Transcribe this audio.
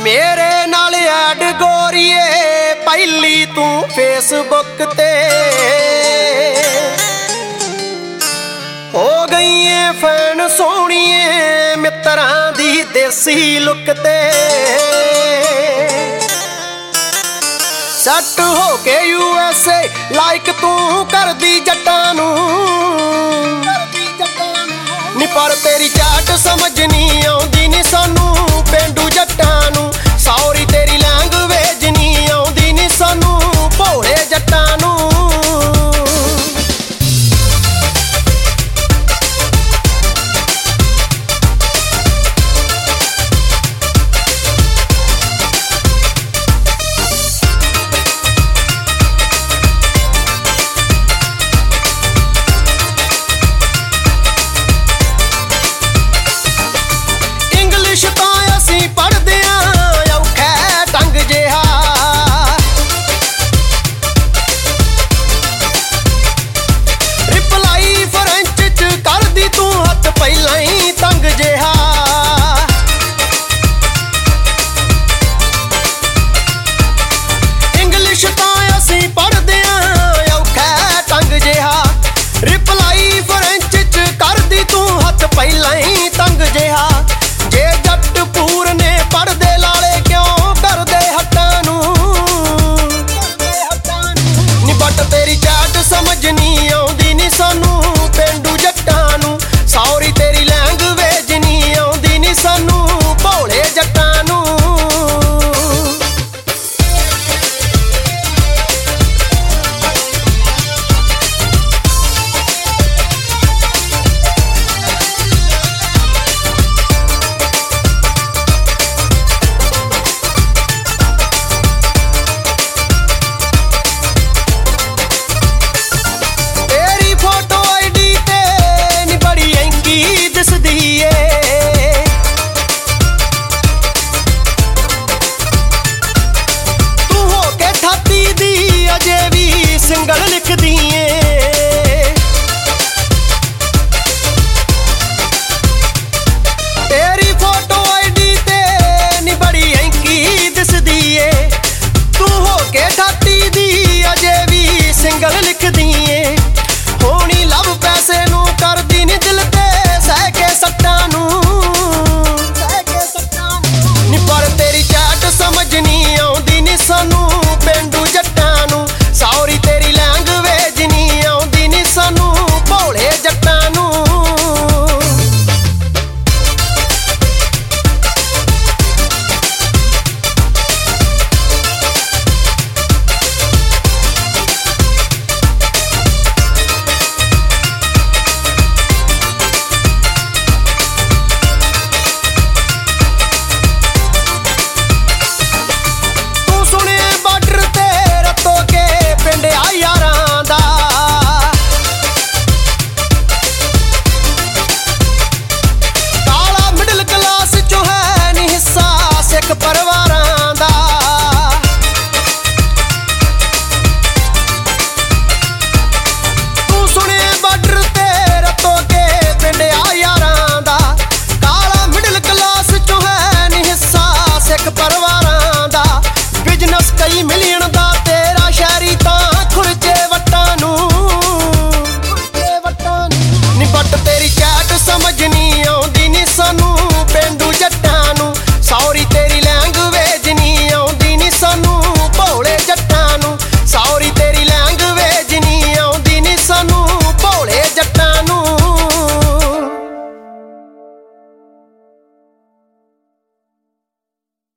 मेरे नाल ऐड गोरीए पहली तू फेसबुक ते हो गई है फैन सोहणीए मित्रां दी देसी लुक ते सट हो के USA लाइक तू कर दी जट्टां नूं नी पर तेरी चाट समझ नहीं आउंदी नी सानू पेंडू जट्टां नूं सॉरी तेरी लैंग्वेज नहीं आउंदी नी सानू भोले जट्टां नूं समझ नहीं आउंदी नी सानू